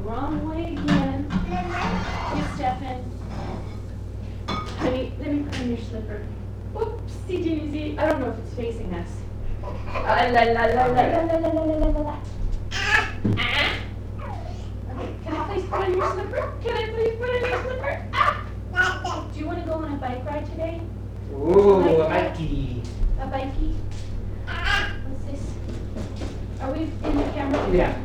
wrong way again. Here, Stefan. Honey, let me put on your slipper. Oopsie daisy. I don't know if it's facing us. La la la la la la la la la la la. Ah. Okay, can I please put on your slipper? Can I please put on your slipper? Ah. Do you want to go on a bike ride today? Ooh, a bikey. A bikey? What's this? Are we in the camera? Yeah.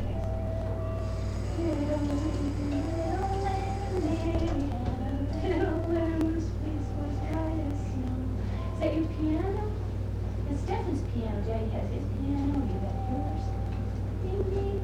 Is that your piano? It's Stefan's piano. Daddy has his piano. You got yours. Ding ding.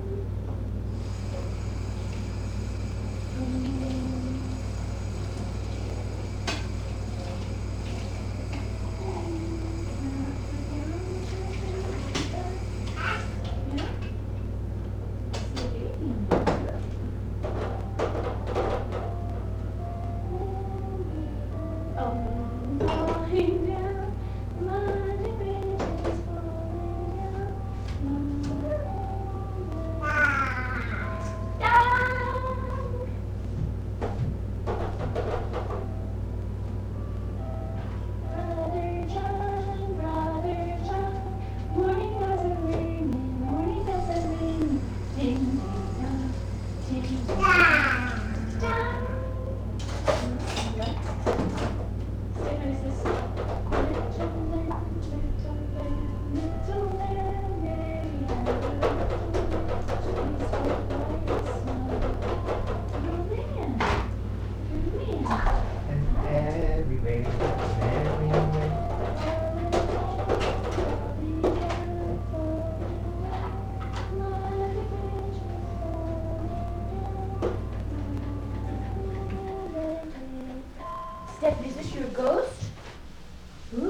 Steph, is this your ghost? Ooh!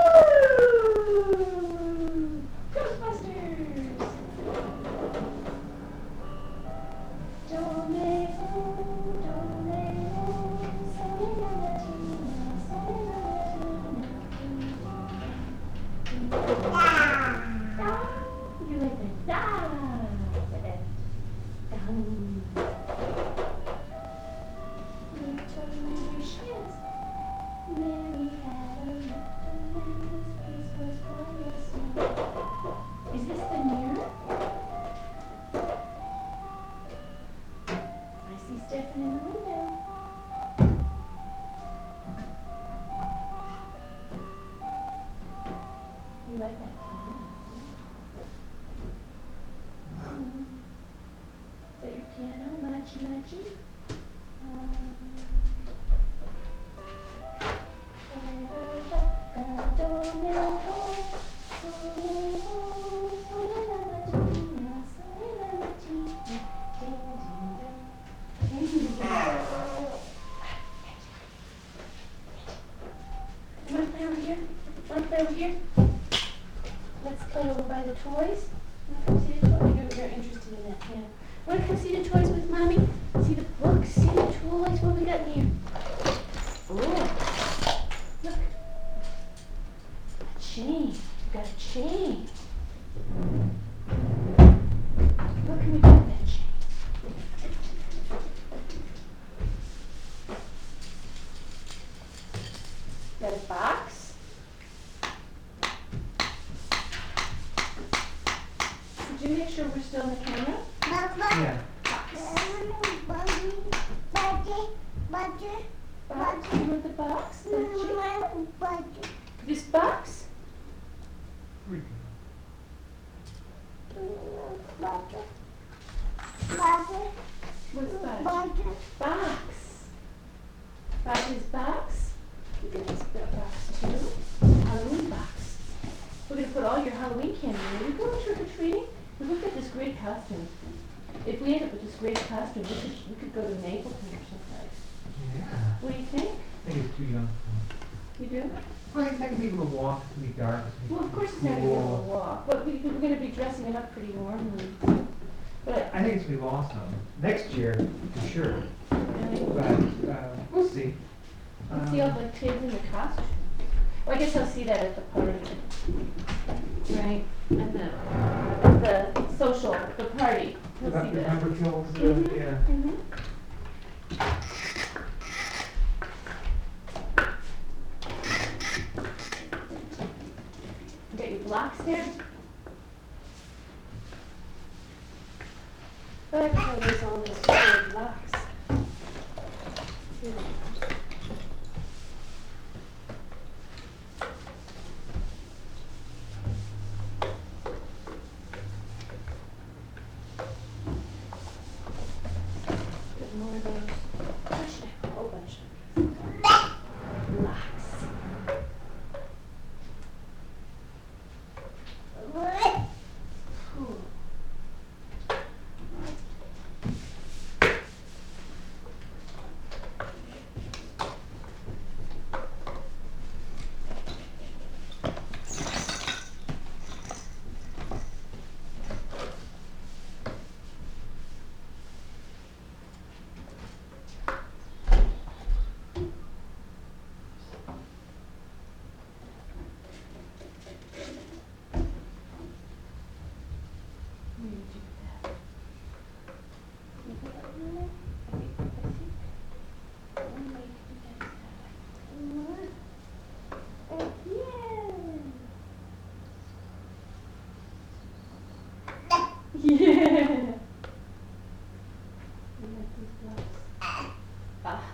Ghostbusters! You like the da? Is this the mirror? I see Stefan in the window. You like that? Is that your piano? Matchy matchy? You want to play over here? Want to play over here? Let's play over by the toys. Want to see the toys? You're interested in that piano. Want to come see the toys with Mommy? See the books, see the toys. What we got in here? Oh, look. A chain. You got a chain. What can we do with that chain? Got a box. Did you make sure we're still in the camera? Yeah. Box? You want the box? This box? What's box? Box. Box's box. You get this box too. Halloween box. We're going to put all your Halloween candy in. Are we going trick-or-treating? Look at this great costume. If we end up with this great costume, we could go to Mapleton or someplace. Yeah. What do you think? I think it's too young. You do? Well, I can be able to walk. It's going to be dark. Well, of course it's not going to be able to walk, but we're going to be dressing it up pretty warmly. But I think it's going to be awesome. Next year, for sure. But we'll see. let's see all the kids in the costume. Well, I guess I'll see that at the party. Right? And the social, the party. We'll About see the that. number kills, Mhm, yeah. mhm. Got your blocks there? But there's all these little blocks. Put more of those. Gosh, a whole bunch of blocks. Ooh. Where did you put that? You put that in there? Okay, I see. One way to do that is that way. Yeah! Yeah! You like these blocks? Ah.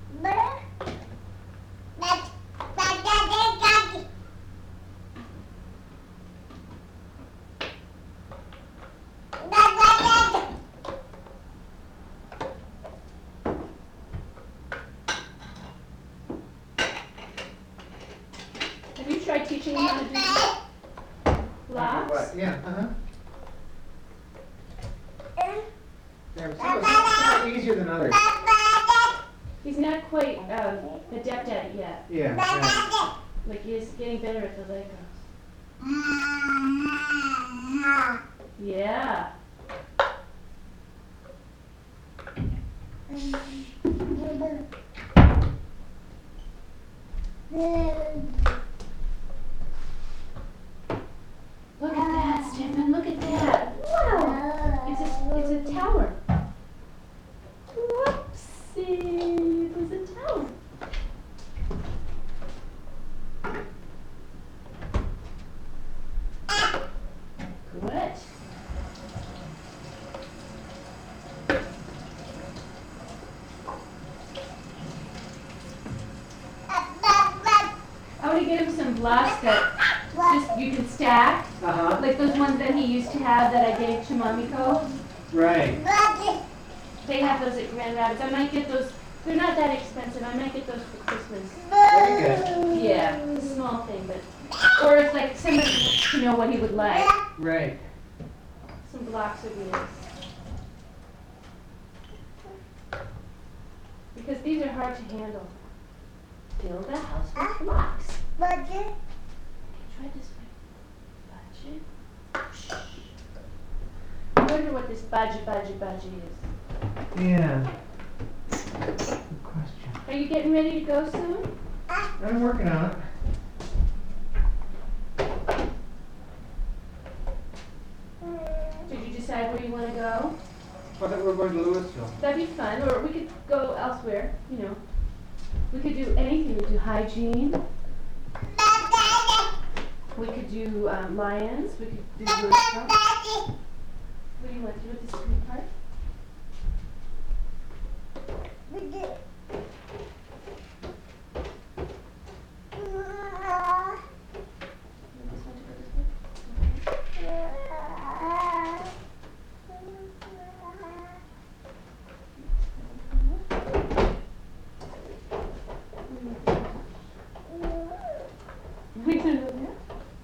Have you tried teaching him how to do blocks? What? Yeah, Yeah, some are easier than others. He's not quite adept at it yet. Yeah, right. Like he's getting better at the Legos. Yeah. Look at that, Stephen. Look at that. Wow. It's a tower. Whoopsie. It was a tower. Good. I want to get him some blocks that just you can stack, like those ones that he used to have that I gave to Mamiko. Right. They have those at Grand Rapids. I might get those. They're not that expensive. I might get those for Christmas. Very good. Yeah, it's a small thing, but or if like somebody wants to know what he would like, Right. some blocks would be nice. Because these are hard to handle. Build a house with blocks. Okay, try this way. Budget. I wonder what this budget is. Yeah. Good question. Are you getting ready to go soon? I'm working on it. Did you decide where you want to go? I thought we were going to Louisville. That'd be fun, or we could go elsewhere, you know. We could do anything. We could do hygiene. We could do lions. We could do Louisville. What do you want to do with this green part? You want this one to go this way? We can go there.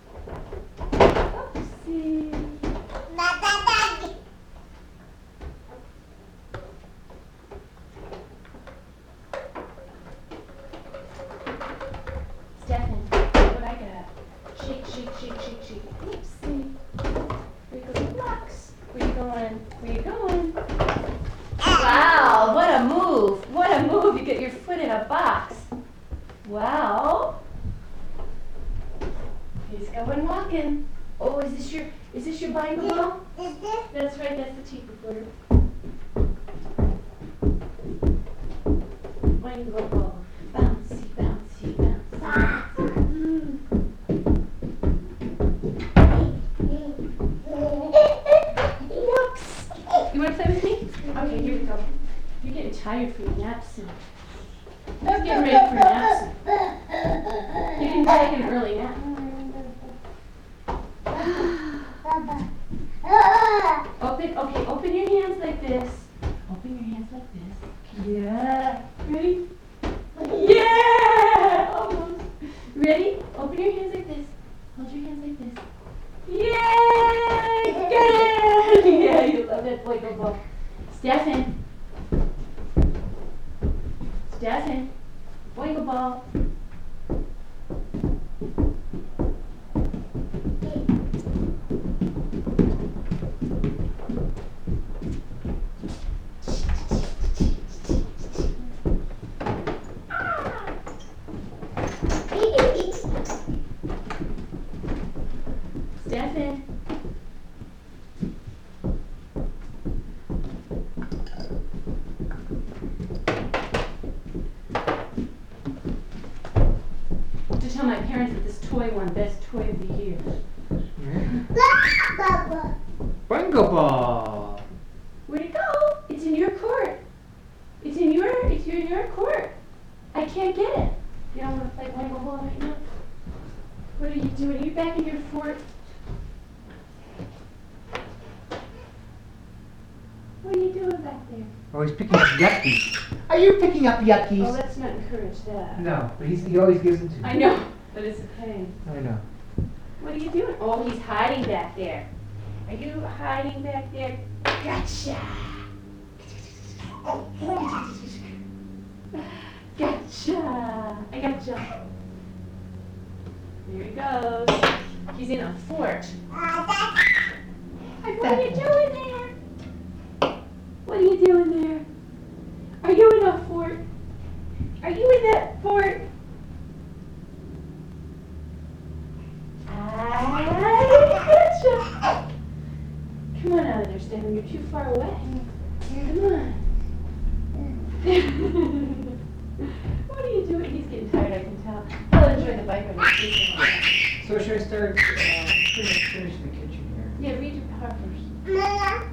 Oopsie. Stefan, what I got? Shake, shake, shake, shake, shake. Oopsie. There go the blocks. Where you going? Where you going? Wow, what a move. What a move. You get your foot in a box. Wow. He's going walking. Oh, is this your bungalow? That's right, that's the tape recorder. Oingo ball. Bouncy, bouncy, bouncy, Whoops. You want to play with me? Okay, here we go. You're getting tired for your nap soon. You're getting ready for a nap soon. You can take an early nap. Open your hands like this. Open your hands like this. Yeah. Ready? Yeah! Almost. Ready? Open your hands like this. Hold your hands like this. Yay! Get it! Yeah, you love that boy, go ball. Stefan. Stefan. Boingo ball. Stefan. To tell my parents that this toy won Best Toy of the Year. Boingo ball. Where'd it go? It's in your court. It's in your court. I can't get it. You don't want to play Boingo ball right now? What are you doing? Are you back in your fort? What are you doing back there? Oh, he's picking up yuckies. Are you picking up Oh, yuckies? let's not encourage that. No, but he always gives them to me. I know, but it's a pain. I know. What are you doing? Oh, he's hiding back there. Are you hiding back there? Gotcha! Gotcha! I gotcha. There he goes. He's in a fort. What are you doing there? What are you doing there? Are you in a fort? Are you in that fort? I gotcha. Come on out of there, Stephen. You're too far away. Come on. What are you doing? He's getting tired, I can tell. He'll enjoy the bike ride. So should I start finishing the kitchen here? Yeah, read your part first.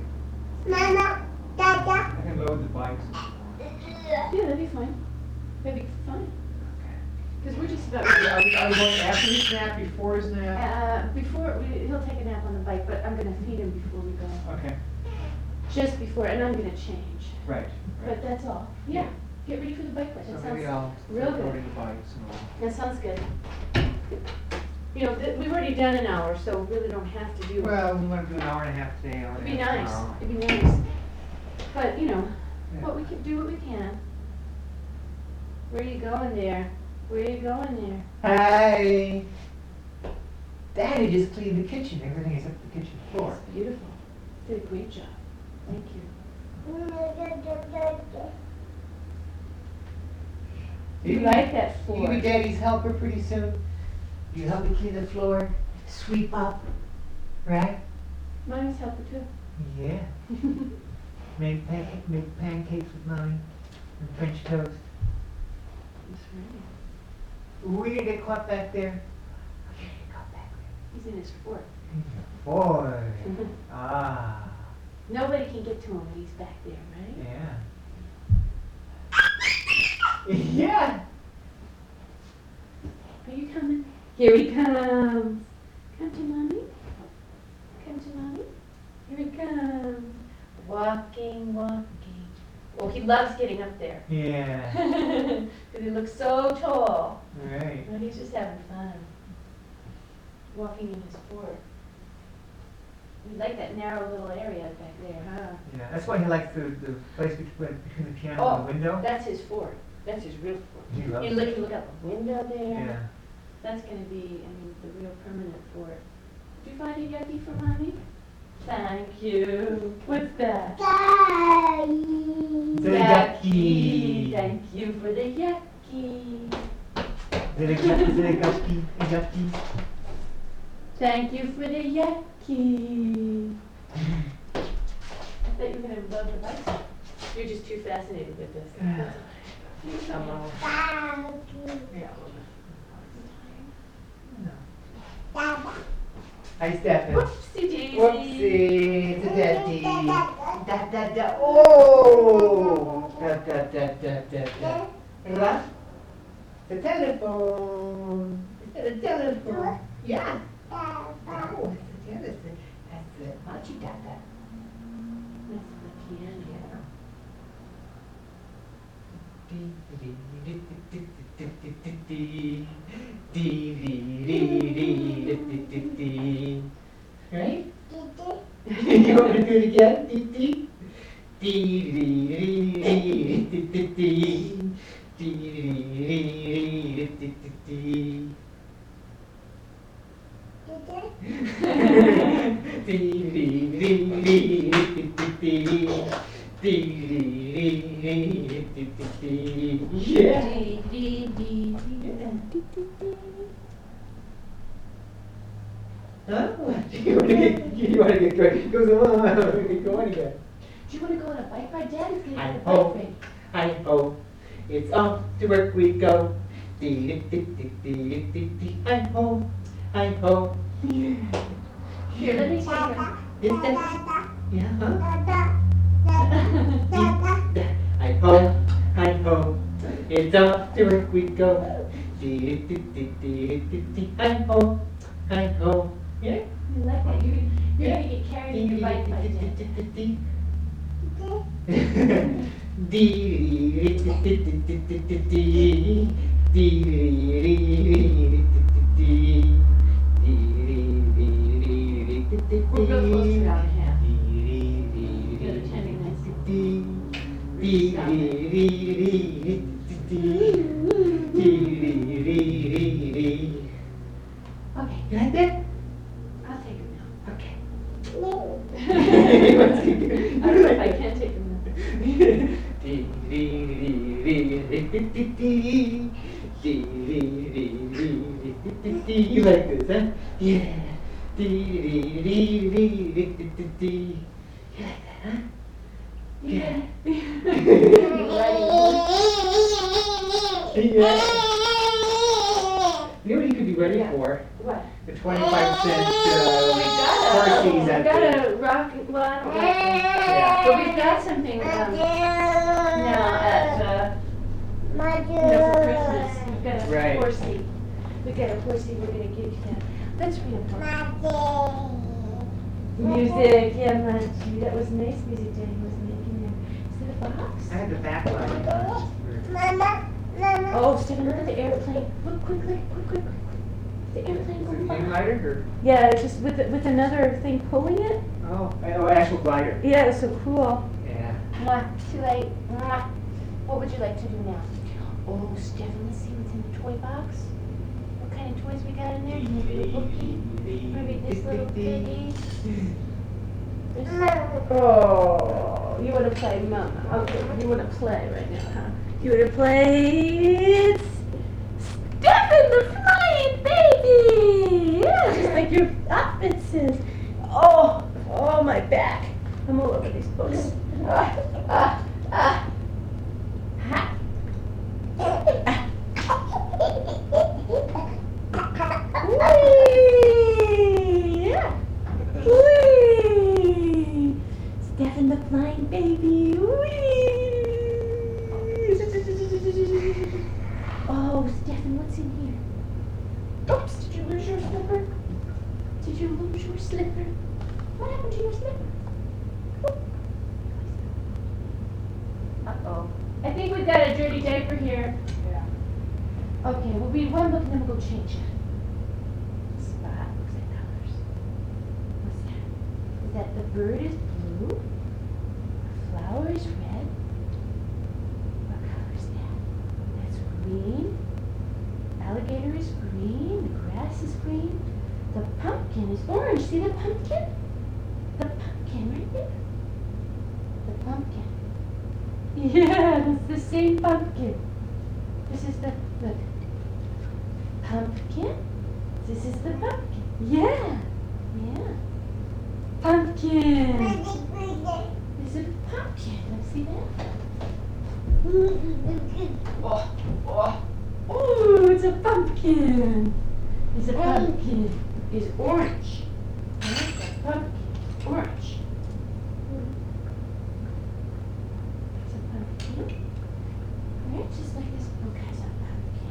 I can load the bikes. Yeah, that'd be fine. That'd be fun. Because we're just about Are ready. we going after his nap, before his nap? He'll take a nap on the bike, but I'm going to feed him before we go. Okay. Just before, and I'm going to change. Right. But that's all. Yeah. Get ready for the bike ride. So That maybe sounds I'll real start good. loading the bikes and all. That sounds good. You know, we've already done an hour, so we really don't have to do it. Well, we want to do an hour and a half today. It'd be nice. It'd be nice. But, you know, Yeah. what we can do what we can. Where are you going there? Where are you going there? Hi. Daddy just cleaned the kitchen. Everything is up the kitchen floor. It's beautiful. Did a great job. Thank you. You like that You floor? be Daddy's helper pretty soon. You help me clean the floor, sweep up, right? Mommy's helper too. Yeah. Make pancakes with Mommy and French toast. That's right. We didn't get caught back there. We didn't get caught back there. He's in his fort. Boy. Ah. Nobody can get to him when he's back there, right? Yeah. Yeah. Are you coming? Here he comes. Come to Mommy. Come to Mommy. Here he comes. Walking, walking. Well, he loves getting up there. Yeah. Because he looks so tall. Right. But he's just having fun. Walking in his fort. We like that narrow little area back there, huh? Yeah. That's why he likes the place between the piano and the window. That's his fort. That's his real fort. He loves You it. look out the window there. Yeah. That's going to be, the real permanent fort. Did you find a yucky for Mommy? Thank you. What's that? The yucky. Thank you for the yucky. The yucky. Thank you for the yucky. I thought you were gonna love the bike. You're just too fascinated with this. I'm all, yeah. No. Hi, Stefan. Whoopsie daisy. Whoopsie, it's a daddy. Da da da. Oh. Da da da da da da. What? The telephone. Is that a telephone? Yeah. Oh, that's the Machi Dada. That's the piano. Right? You want me to do it again? Yeah. Huh? You wanna get going? Goes on. Get going again. Do you want to go on a bike ride? Dad is going to Hi go on a ho, bike ride. hi ho, it's off to work we go. Hi ho, hi ho. Here, let me take him. Is that? Yeah, huh? Hi ho, hi ho, it's off to work we go. Hi ho, hi ho. Yeah. You like that? You're going to get carried in your bike ride, We're real close to an hour and a half. You're attending Okay, You like that? I'll take him now. Okay. I don't know if I can take him now. You like this, huh? Yeah. You like that, huh? Yeah. Yeah. You know what you could be ready for? What? The 25-cent We Horsies at the... got a rock, well, I don't like Yeah. but we've got something, now at, for Christmas. We've got a Right. horsey. We got a horsey we're gonna give you. Let's read a book. Music, yeah, Munchie. That was nice music Daddy was making there. Is that a box? I had the backline on. Oh, Stephen, look at the airplane. Look quickly, quick. The airplane going by. Glider Yeah, it's just with another thing pulling it. or? Oh, actual glider. Yeah, it's so cool. Yeah. Too late. What would you like to do now? Oh, Stephen, let's see what's in the toy box. What kind of toys we got in there? You want to read a bookie? Maybe this little piggy. Oh, you want to play, Mama? Okay, you want to play right now, huh? You want to play? It's Stephen the Flying Baby! Yeah, just like your outfit says. Oh, my back. I'm all over these books. Ha. Whee! Yeah. Whee! Stephen the Flying Baby. Whee! Oh, Stephen, what's in here? Oops, did you lose your slipper? Did you lose your slipper? What happened to your slipper? Uh-oh. I think we've got a dirty diaper here. Yeah. Okay, we'll read one book and then we'll go change it. Spot, looks like colors. What's that? Is that the bird is blue? The flower is red? What color is that? That's green. Alligator is green. The grass is green. The pumpkin is orange. See the pumpkin? The pumpkin right there. The pumpkin. Yeah, it's the same pumpkin. This is the pumpkin. This is the pumpkin. Yeah. Pumpkin. Is it a pumpkin? Let's see that. Oh, it's a pumpkin. It's a pumpkin. It's orange. I like that pumpkin. Orange. It's a pumpkin. Right, just like this book has a pumpkin.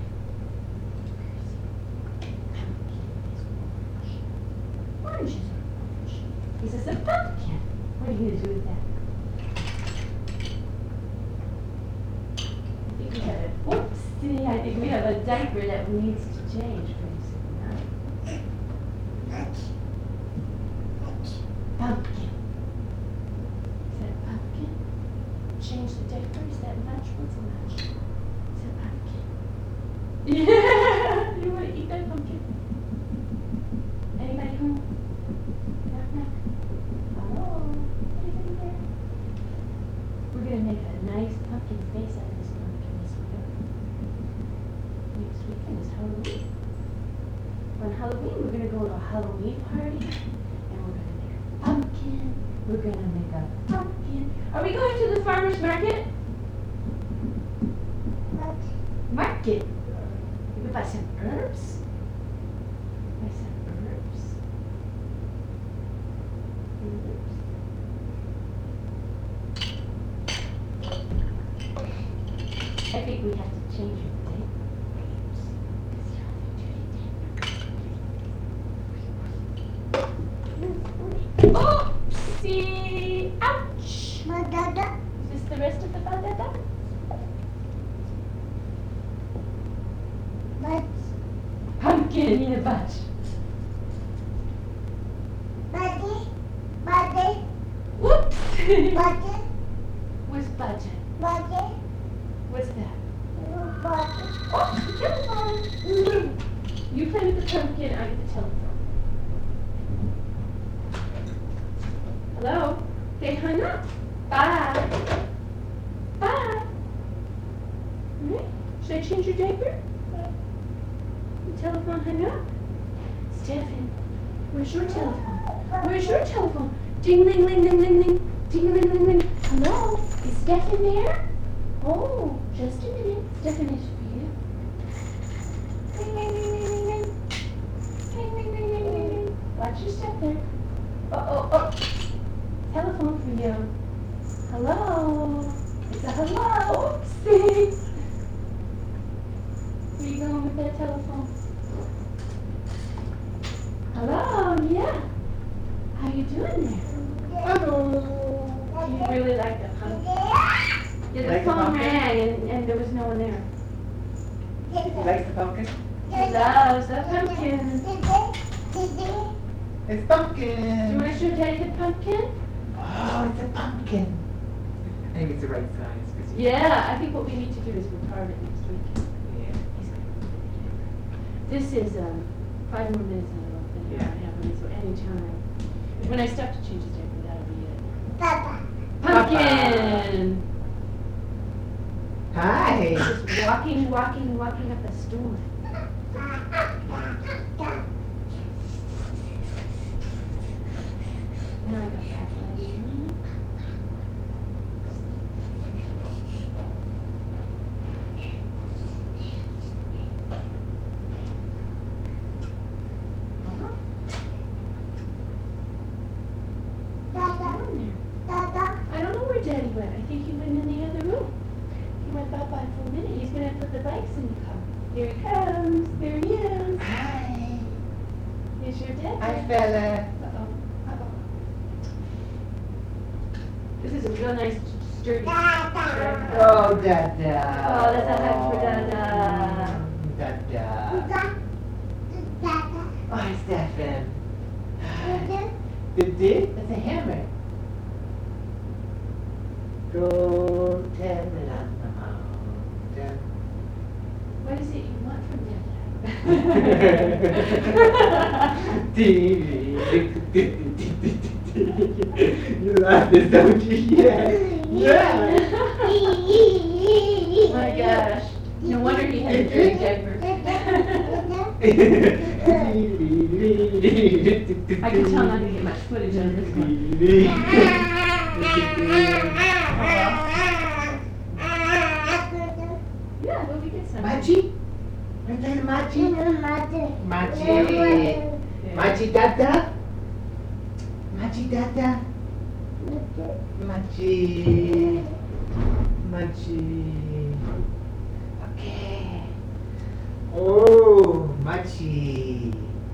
Pumpkin is orange. Orange is orange. This is a pumpkin. What are you gonna do with that? Whoopsie, I think we have a diaper that needs to change pretty soon, huh? Pumpkin. Is that pumpkin? Change the diaper? Is that much? What's a much? Is that pumpkin? Yeah! You want to eat that pumpkin? Anybody home? Knock, knock. Hello? Anybody there? We're going to make a nice pumpkin face out of this pumpkin this weekend. Next weekend is Halloween. On Halloween, we're going to go to a Halloween party. And we're going to make a pumpkin. We're going to make a pumpkin. Are we going to the farmer's market? Market. We could buy some herbs. Buy some herbs. I think we have to change your date. Oh! See! Ouch! Is this the rest of the badada? Pumpkin in a bunch. Whoops! What's budget? What's that? Oh, the telephone! You play with the pumpkin, I get the telephone. Hello? They hung up. Bye. Bye. Alright. Should I change your diaper? The telephone hung up. Stephen, where's your telephone? Where's your telephone? Ding ling ling ling ling ling. Ding ling ling ling. Hello? Is Stephen there? Oh, just a minute. Stephen is for you. Ring ring ring ring ring ring. Ring ring ring ring ring ring. Watch your step there. Oh. Telephone for you. Hello? It's a hello. Oopsie. Where you going with that telephone? Hello? Yeah. How you doing there? Hello. You really like the pumpkin? Yeah, the Like the phone pumpkin? rang and there was no one there. You like the pumpkin? He loves the pumpkin. It's Do you pumpkin. want to show Daddy the pumpkin? Oh, it's a pumpkin. I think it's the right size. 'Cause you- Yeah, I think what we need to do is record it next week. Yeah. He's gonna put it in. This is 5 more minutes and I don't think I have any, so anytime. When I stop to change his diaper, that'll be it. Pumpkin! Hi. Just walking up the stool. Now I got back legs. I don't know where Daddy went. I think he went in the other room. He went by for a minute. He's gonna put the bikes in the car. Here he comes. There he is. Hi. Here's your dad. Hi, fella. Uh-oh. This is a real nice, sturdy. Oh, Dada. Oh, that's a hug for Dada. Dada. Oh, hi, Stephen. Did? That's a hammer. Go tell it on the mountain. What is it you want from Dada? You love this, don't you? Yeah. Oh my gosh. No wonder he had a dirty diaper. I can tell not to get much footage of this one. Yeah, we'll be good some. Machi? Nandiyan Machi? Machi. Machi Dada? Machi Dada? Machi. Machi. Okay. Oh, Machi.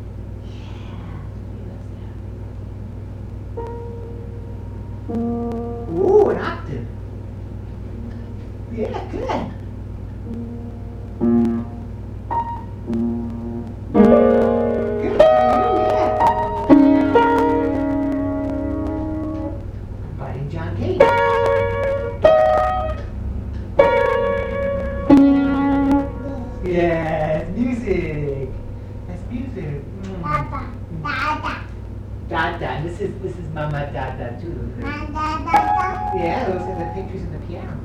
Ooh, an octave. Yeah, good. Good for you, yeah. Buddy John Cage. Yes, music. That's music. Dada. This is Mama Dada too. Yeah, those are the pictures of the piano.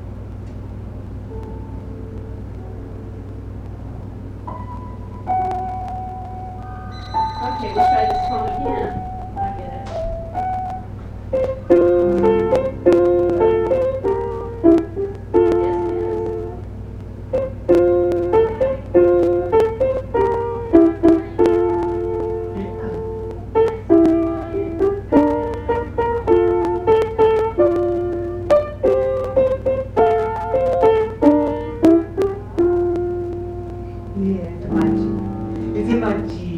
Okay, we'll try this phone again. I get it. Yes, it Yeah, it's a Machi. It's a Machi.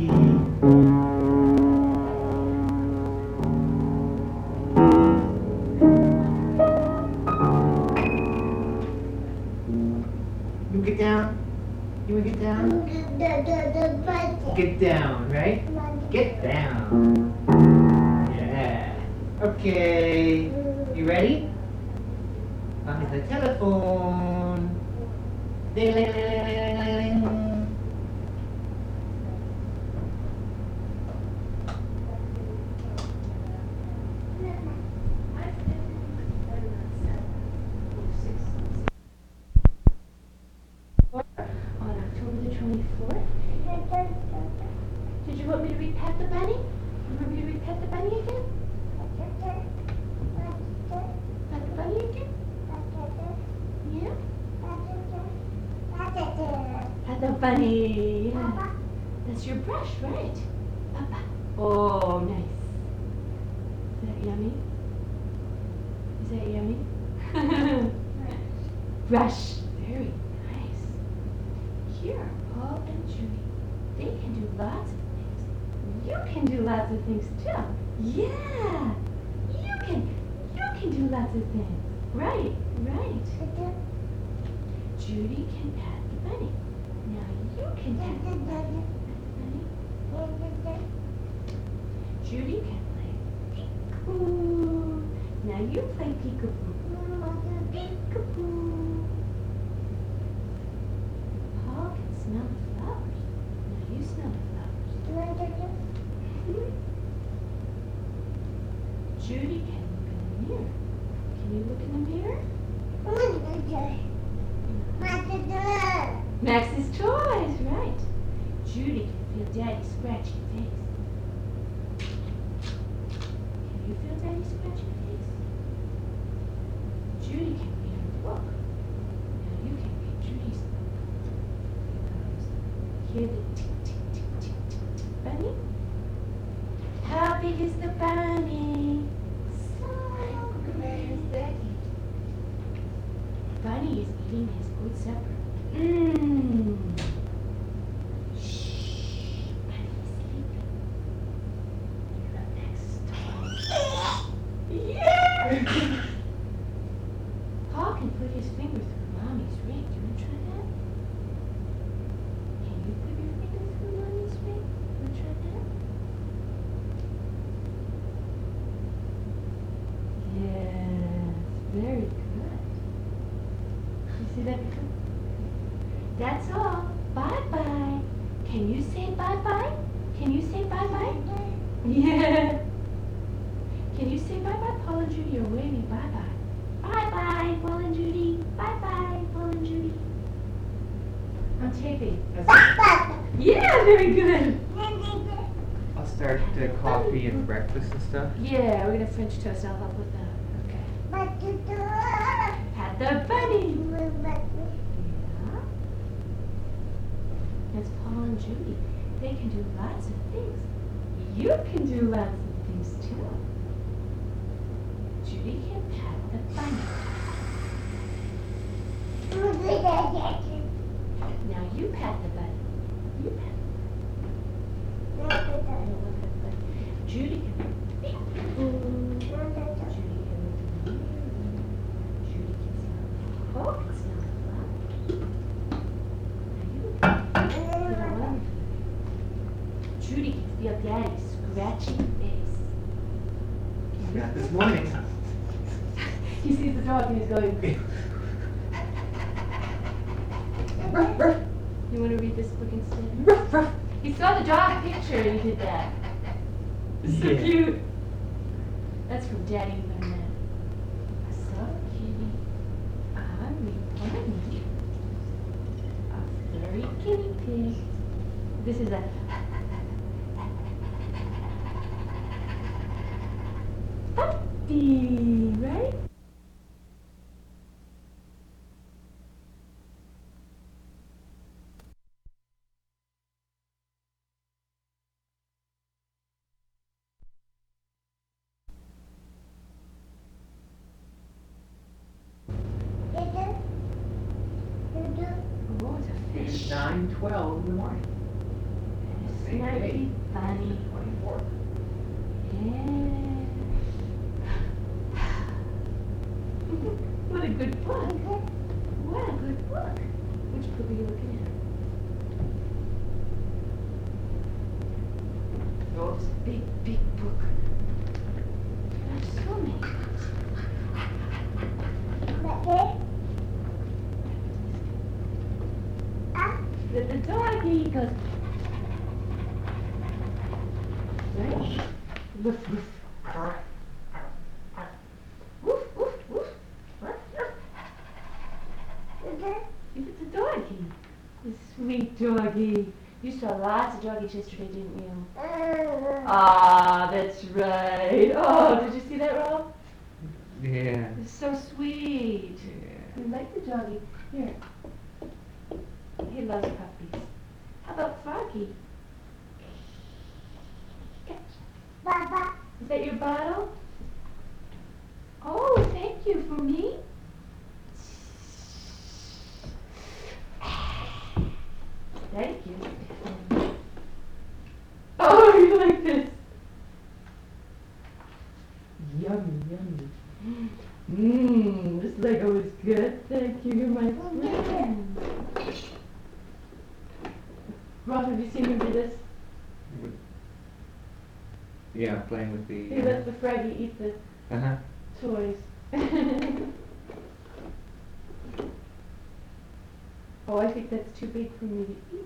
You get down. You wanna get down? Get down, right? Get down. Yeah. Okay. You ready? Mommy's the telephone. Ding, ding, ding, ding, ding, ding, ding. On October the 24th. Did you want me to read Pet the Bunny? You want me to read Pet the Bunny again? Pet the Bunny again? Yeah? Pet the Bunny. Yeah. That's your brush, right? Papa. Oh, nice. Is that yummy? Is that yummy? Brush. Very nice. Here are Paul and Judy. They can do lots of things. You can do lots of things too. Yeah. You can do lots of things. Right, right. Judy can pat the bunny. Now you can pat the bunny. Judy can play peekaboo. Now you play peekaboo. Peekaboo. Paul can smell the flowers. Now you smell the flowers. Judy can look in the mirror. Can you look in the mirror? Max's toys, right. Judy can feel Daddy's scratchy face. Can you feel Daddy's scratchy face? Judy can read her book. Now you can read Judy's book. Here goes. Hear the tick, tick, tick, tick, tick, tick. Bunny? How big is the bunny? So big. Bunny is eating his good supper. Mmm. Shh. Bunny's sleeping. You're up next. Yeah! Paul can put his finger through Mommy's ring. Do you want to try that? Can you put your finger through Mommy's ring? Want to try that? Yes, very good. You see that? That's all. Bye-bye. Can you say bye-bye? Can you say bye-bye? Yeah. Can you say bye-bye? Paul and Judy are waving bye-bye. Bye-bye, Paul and Judy. Bye-bye, Paul and Judy. I'm taping. Yeah, Very good. I'll start coffee and breakfast and stuff. Yeah, we're gonna French toast. I'll help with that. Okay. Pat the bunny. Yeah. It's Paul and Judy. They can do lots of things. You can do lots of things too. Judy can pat the bunny. Now you pat the bunny. You pat the bunny. Judy can look at the bunny. Judy can look at the mirror. Judy can smell the coat and smell the flower. Now you look at the Judy can feel Daddy's scratchy face. Not this morning. He sees the dog and he's going. Ruff, ruff. You want to read this book instead? Ruff, ruff. He saw the dog picture and he did that. It's so Yeah. cute. That's from Daddy and my man. I saw a kitty on me bunny. A furry guinea pig. This is a puppy, right? Oh, it's a It's fish. 9:12 in the morning. Snappy bunny. 24. Yeah. What a good book. What a good book. Which book are you looking at? Oh, it's a big, big book. There's so many books. The doggy goes. Right? Woof, woof. Woof, woof, woof. It's a doggy. The sweet doggy. You saw lots of doggies yesterday, didn't you? Ah, that's right. Oh, did you see that, Rolf? Yeah. It's so sweet. Yeah. You like the doggy. Here. He loves puppies. How about Froggy? Is that your bottle? Oh, thank you. For me? Thank you. Oh, you like this? Yummy, yummy. This Lego is good. Thank you. You're my friend. Rob, have you seen him do this? Yeah, playing with the. He lets the Froggy eat the Uh-huh. toys. Oh, I think that's too big for me to eat.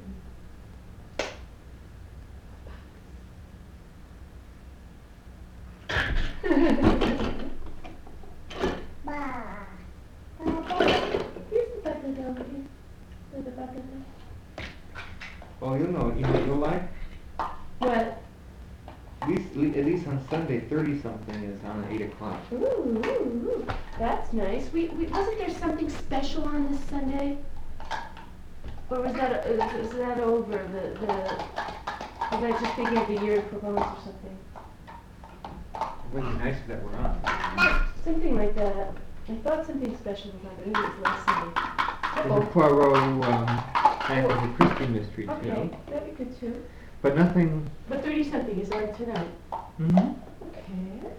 Here's the bucket over here. There's a bucket there. Oh, you know what you'll like? What? At least on Sunday, 30-something is on at 8 o'clock. Ooh, that's nice. Wasn't there something special on this Sunday? Or was that over was I just thinking of the year of Provence or something? It would be nice if that were on. Something like that. I thought something special was on, but maybe it was last Sunday. There's a Poirot and the Christian mystery too. Okay, that'd be good too. But nothing. But 30-something is on tonight. Mm-hmm. Okay.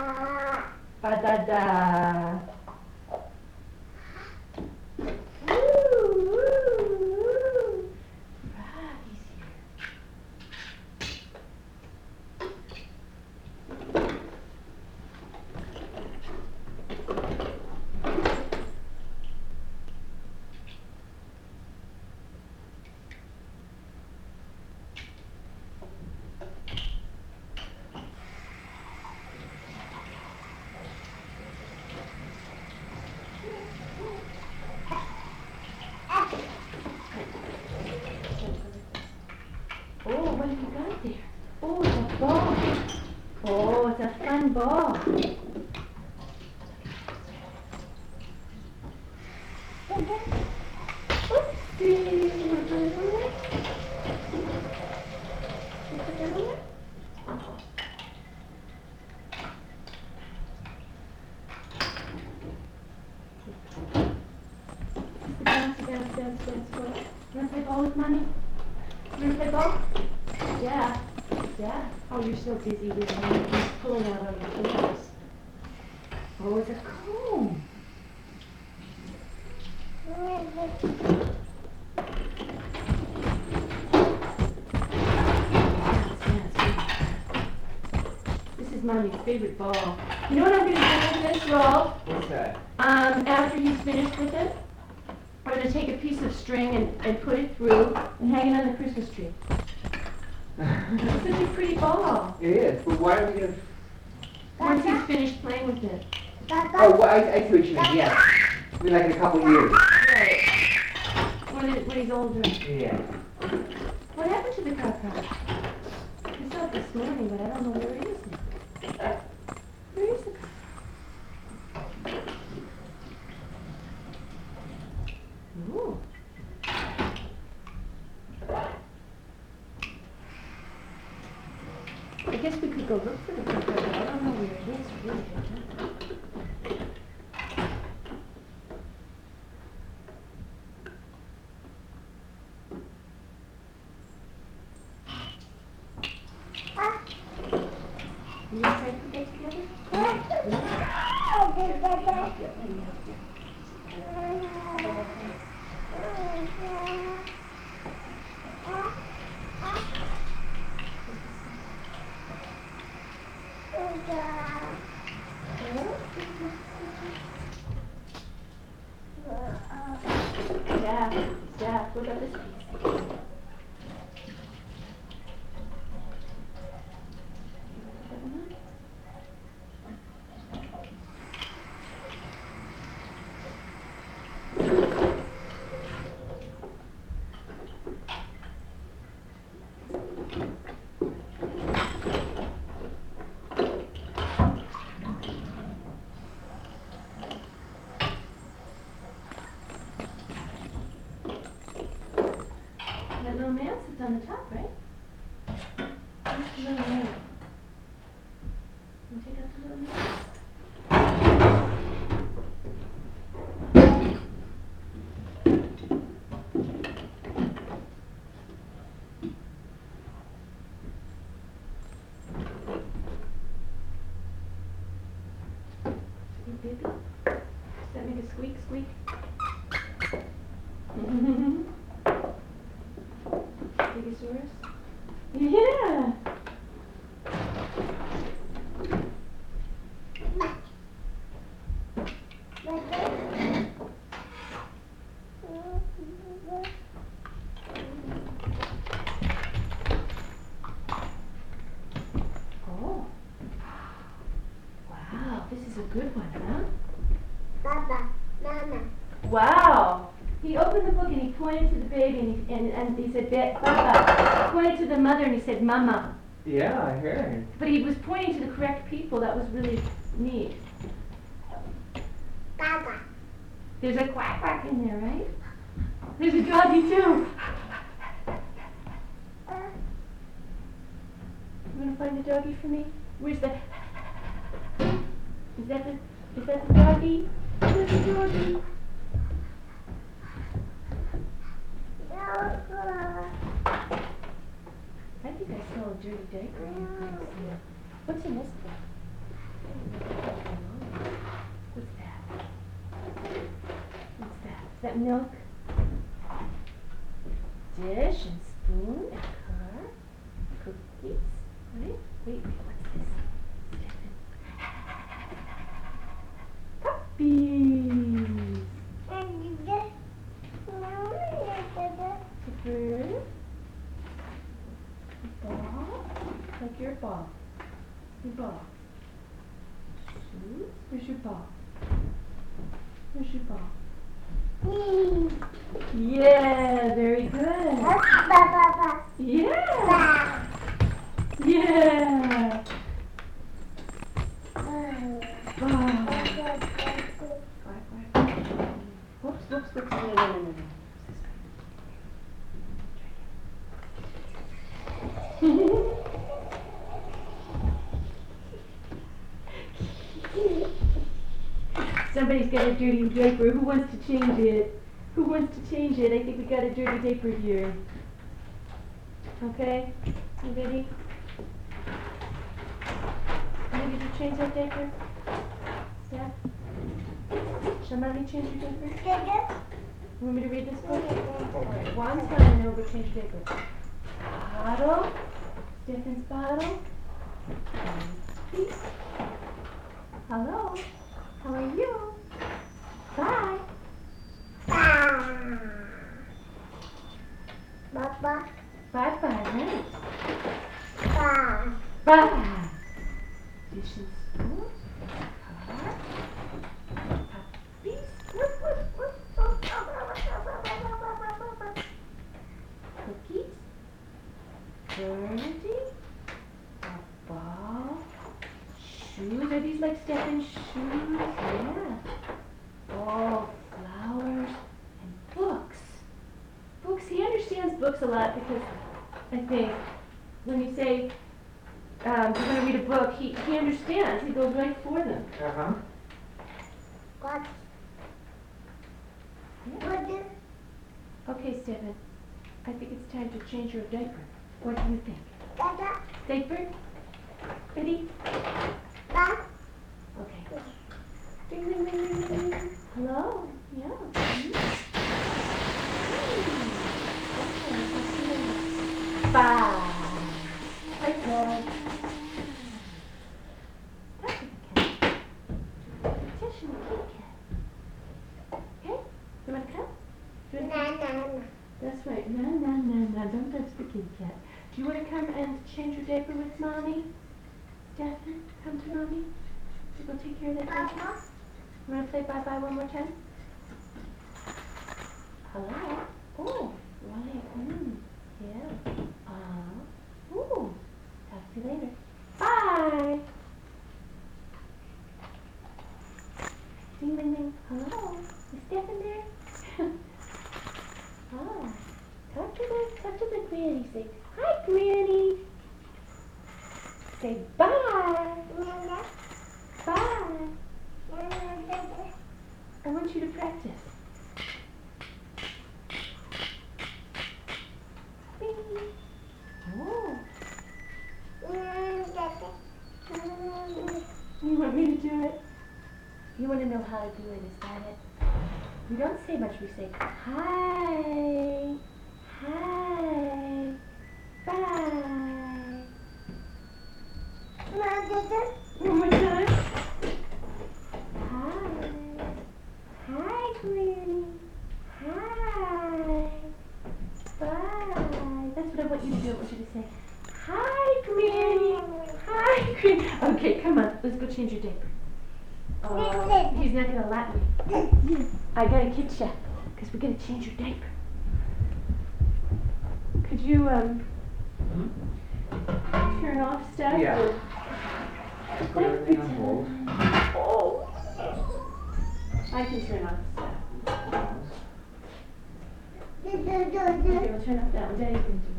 Ba-da-da. Woo, woo, woo. Froggy's here. you got there? Oh, it's a ball. Oh, it's a fun ball. Oopsie. You want to put it over there? You put that over there? Bounce ball. You want to play ball with mommy? You want to play ball? Yeah. Yeah. Oh, you're so busy with him. He's pulling out all your fingers. Oh, it's a comb. This is mommy's favorite ball. You know what I'm going to do with this, Rolf? What's that? After he's finished with it, I'm going to take a piece of string and put it through and hang it on the Christmas tree. It's such a pretty ball. It is, but why are we going to... Once he's finished playing with it. Oh, well, I see what you mean, yeah. I mean, like in a couple years. Right. When he's older. Yeah. What happened to the car crash? I saw it this morning, but I don't know where it is now. Where is the car? Ooh. I guess we could go look for the car crash, but I don't know where it is really. You want to try to put that together? Yeah. What about this piece? That little man sits on the top, right? Where's the little man? Can you take out the little man? Hey, baby. Does that make a squeak? Stegosaurus? Yeah! Oh. Wow, this is a good one, huh? Mama. Wow! He opened the book and he pointed to the baby and he said, Papa. He pointed to the mother and he said, Mama. Yeah, I heard. But he was pointing to the correct people. That was really neat. Baba. There's a quack quack in there, right? There's a doggy too. You want to find the doggy for me? Where's the... Is that the doggy? Where's the doggy? I think I saw a dirty diaper in here. What's in this book? What's that? What's that? Is that milk? Dish and spoon and car. Cookies. Right? Wait, what's this? Puppies. A bird. A ball. Like your ball. Your ball. Shoes. Where's your ball? Where's your ball? Yeah, very good. Yeah. Yeah. Whoops, whoops, whoops. No, no, no, no, no. Somebody's got a dirty diaper. Who wants to change it? Who wants to change it? I think we got a dirty diaper here. Okay? You ready? Ready to change that diaper? Yeah? Shall Mommy change your diaper? You want me to read this book? Alright, one time and then we'll change your diaper. Bottle. Stephen's bottle. Peace. Hello. How are you? Bye. Bye-bye, right? Bye. Dishes. Car. Puppies. Cookies. Birdie. A ball. Shoes. Are these like Stephen's shoes? Yeah. Oh, flowers and books. Books. He understands books a lot because I think when you say you're going to read a book, he understands. He goes right for them. Uh-huh. Yeah. Okay, Stephen. I think it's time to change your diaper. What do you think? Diaper? Ready? Okay. Ring, ring, ring, ring, ring, ring. Hello? Yeah. Bye. Hi, Paul. That's a cat. Just a kitty cat. Okay? You want to come? That's right. No. Don't touch the kitty cat. Do you want to come and change your diaper with Mommy? Stephen, come to Mommy. We'll take care of that diaper. You want to play bye-bye one more time? Hello? Oh, right. Yeah. Ooh. Talk to you later. Bye. Ding, ding, ding. Hello? Is Stephen there? Oh. Talk to the granny. Say, hi, Granny. Say bye. Bye. I want you to practice. Bing. Oh. You want me to do it? You want to know how to do it, is that it? We don't say much, we say, hi, hi, bye. One more time. Hi, hi, Granny, hi, bye. That's what I want you to do. I want you to say, hi, Granny, hi, Granny. Okay, come on, let's go change your diaper. He's not gonna let me. I gotta get you, because we're gonna change your diaper. Could you, turn off stuff? Yeah. Or- Put everything on hold. Oh. I can turn off stuff. Okay, we'll turn off that one. Daddy can do